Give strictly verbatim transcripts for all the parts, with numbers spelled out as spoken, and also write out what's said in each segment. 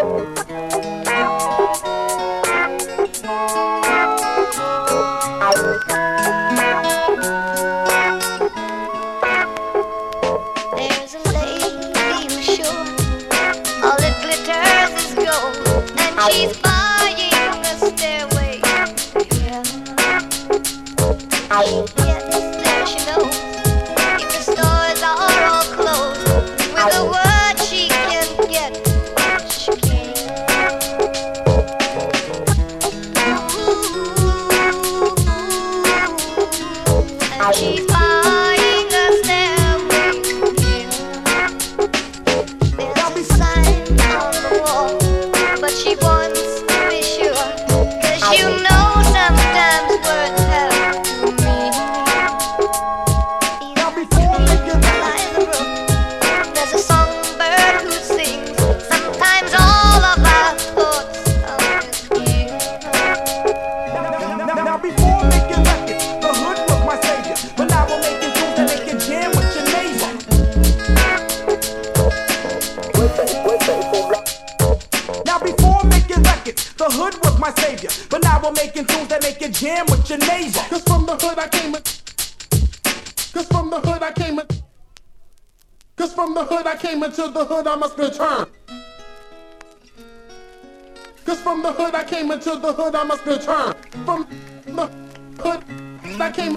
There's a lady for sure. All that glitters is gold, and she's buying a stairway to heaven. She gets there, she knows, if the stores are all closed. With a word she can get what she can. And she's buying a stairway to heaven. There's a sign on the wall, but she wants to be sure, 'cause you know sometimes words have to mean. Now before making By the brook, there's a songbird who sings. Sometimes all of our thoughts are here. Now, now before making records, the hood was my savior. But now we're making tunes that make you jam with your neighbor. Now before making records, the hood was my savior. But now we're making tunes that make you jam with your neighbor. Cause from the hood I came in. Cause from the hood I came in. Cause from the hood I came into the hood I must return. Cause from the hood I came into the hood I must return. From the hood I came.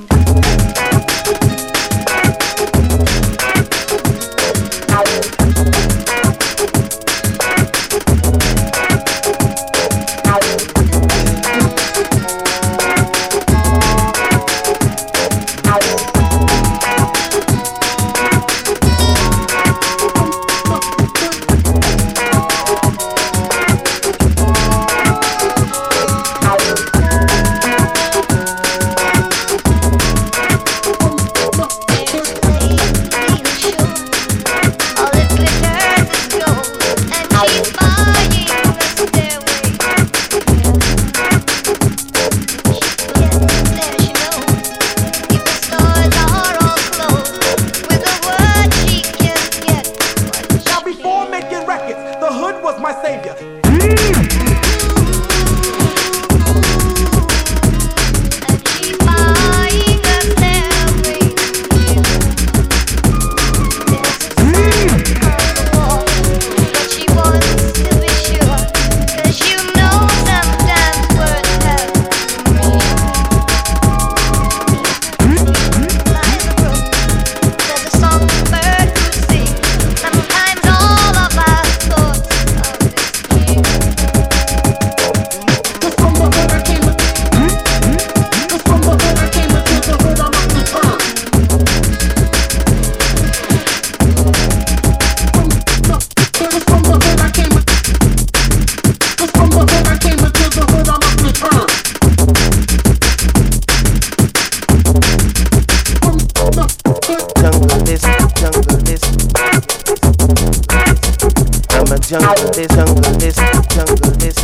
Junglist, junglist, junglist.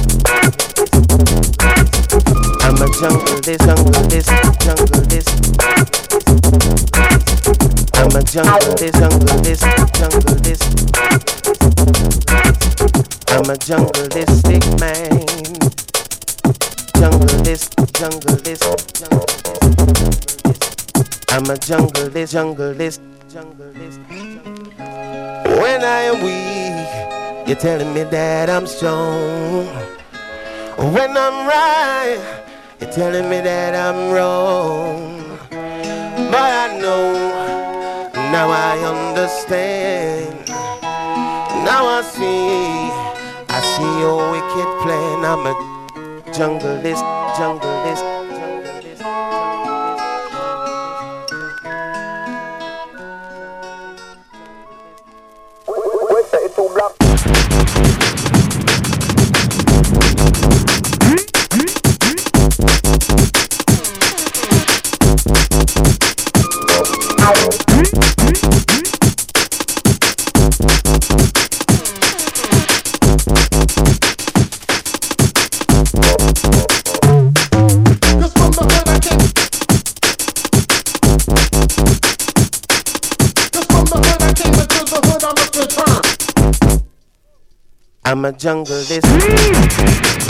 I'm a junglist, junglist, junglist. I'm a junglist, junglist, junglist. I'm a jungleistic man. Junglist, junglist, junglist. I'm a junglist, junglist, junglist. When I am weak, you're telling me that I'm strong. When I'm right, you're telling me that I'm wrong. But I know, now I understand. Now I see, I see your wicked plan. I'm a jungleist, jungleist, jungleist. It's too black. I'm a jungle this.